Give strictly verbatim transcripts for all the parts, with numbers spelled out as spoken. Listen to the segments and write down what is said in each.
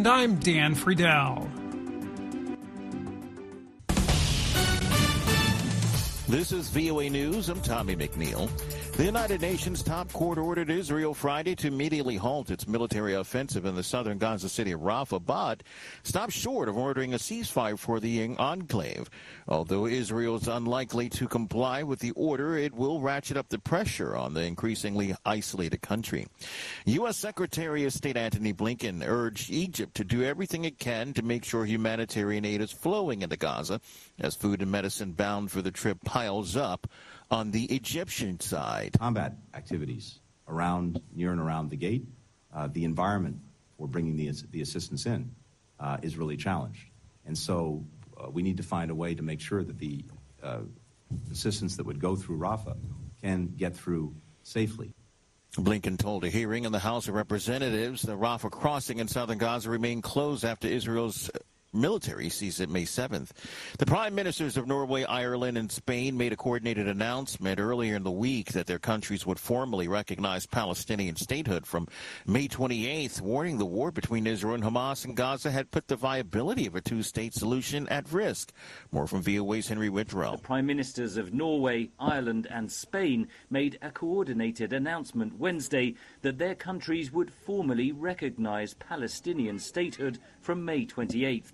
And I'm Dan Friedel. This is V O A News. I'm Tommy McNeil. The United Nations top court ordered Israel Friday to immediately halt its military offensive in the southern Gaza city of Rafah, but stopped short of ordering a ceasefire for the enclave. Although Israel is unlikely to comply with the order, it will ratchet up the pressure on the increasingly isolated country. U S. Secretary of State Antony Blinken urged Egypt to do everything it can to make sure humanitarian aid is flowing into Gaza as food and medicine bound for the trip piles up on the Egyptian side. Combat activities around, near and around the gate, uh, the environment for bringing the, the assistance in uh, is really challenged. And so uh, we need to find a way to make sure that the uh, assistance that would go through Rafah can get through safely. Blinken told a hearing in the House of Representatives the Rafah crossing in southern Gaza remained closed after Israel's military seized it May seventh. The prime ministers of Norway, Ireland, and Spain made a coordinated announcement earlier in the week that their countries would formally recognize Palestinian statehood from May twenty-eighth, warning the war between Israel and Hamas in Gaza had put the viability of a two-state solution at risk. More from V O A's Henry Whittrell. The prime ministers of Norway, Ireland, and Spain made a coordinated announcement Wednesday that their countries would formally recognize Palestinian statehood from May twenty-eighth.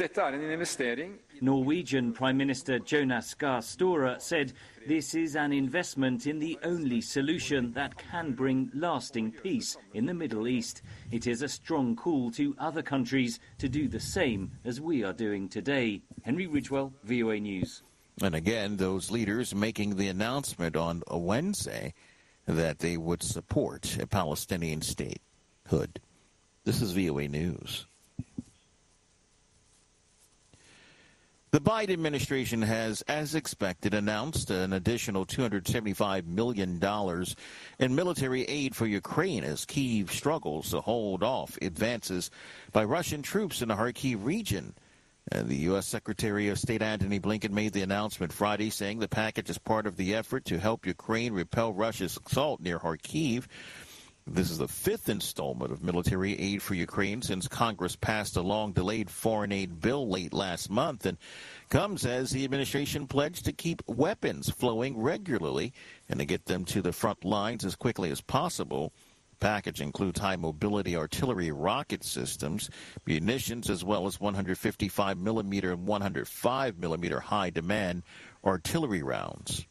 Norwegian Prime Minister Jonas Gahr Støre said this is an investment in the only solution that can bring lasting peace in the Middle East. It is a strong call to other countries to do the same as we are doing today. Henry Ridgewell, V O A News. And again, those leaders making the announcement on a Wednesday that they would support a Palestinian statehood. This is V O A News. The Biden administration has, as expected, announced an additional two hundred seventy-five million dollars in military aid for Ukraine as Kyiv struggles to hold off advances by Russian troops in the Kharkiv region. And the U S. Secretary of State Antony Blinken made the announcement Friday, saying the package is part of the effort to help Ukraine repel Russia's assault near Kharkiv. This is the fifth installment of military aid for Ukraine since Congress passed a long-delayed foreign aid bill late last month, and comes as the administration pledged to keep weapons flowing regularly and to get them to the front lines as quickly as possible. The package includes high-mobility artillery rocket systems, munitions, as well as one hundred fifty-five millimeter and one hundred five millimeter high-demand artillery rounds.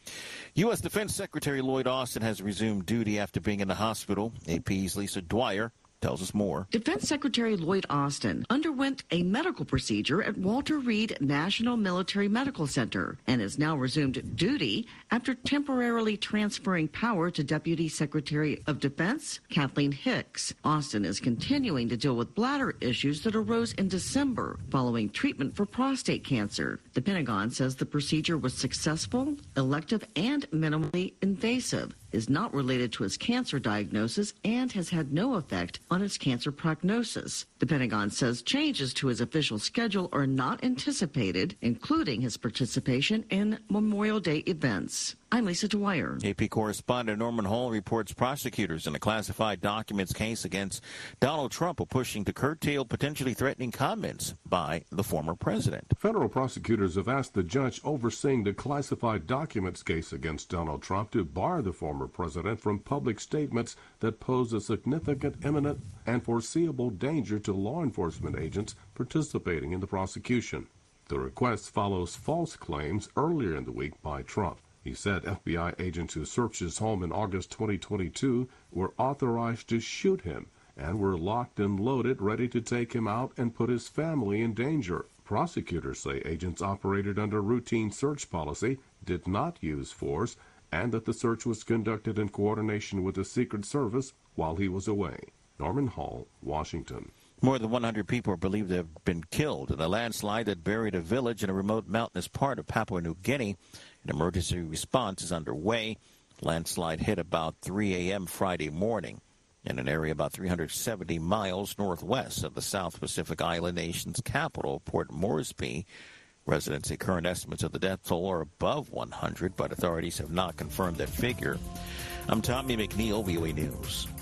U S. Defense Secretary Lloyd Austin has resumed duty after being in the hospital. A P's Lisa Dwyer tells us more. Defense Secretary Lloyd Austin underwent a medical procedure at Walter Reed National Military Medical Center and has now resumed duty after temporarily transferring power to Deputy Secretary of Defense Kathleen Hicks. Austin is continuing to deal with bladder issues that arose in December following treatment for prostate cancer. The Pentagon says the procedure was successful, elective, and minimally invasive, is not related to his cancer diagnosis, and has had no effect on his cancer prognosis. The Pentagon says changes to his official schedule are not anticipated, including his participation in Memorial Day events. I'm Lisa Dwyer. A P correspondent Norman Hall reports prosecutors in a classified documents case against Donald Trump are pushing to curtail potentially threatening comments by the former president. Federal prosecutors have asked the judge overseeing the classified documents case against Donald Trump to bar the former president from public statements that pose a significant, imminent, and foreseeable danger to law enforcement agents participating in the prosecution. The request follows false claims earlier in the week by Trump. He said F B I agents who searched his home in August twenty twenty-two were authorized to shoot him and were locked and loaded, ready to take him out and put his family in danger. Prosecutors say agents operated under routine search policy, did not use force, and that the search was conducted in coordination with the Secret Service while he was away. Norman Hall, Washington. More than one hundred people are believed to have been killed in a landslide that buried a village in a remote mountainous part of Papua New Guinea. An emergency response is underway. Landslide hit about three a.m. Friday morning in an area about three hundred seventy miles northwest of the South Pacific Island nation's capital, Port Moresby. Residents say current estimates of the death toll are above one hundred, but authorities have not confirmed that figure. I'm Tommy McNeil, V O A News.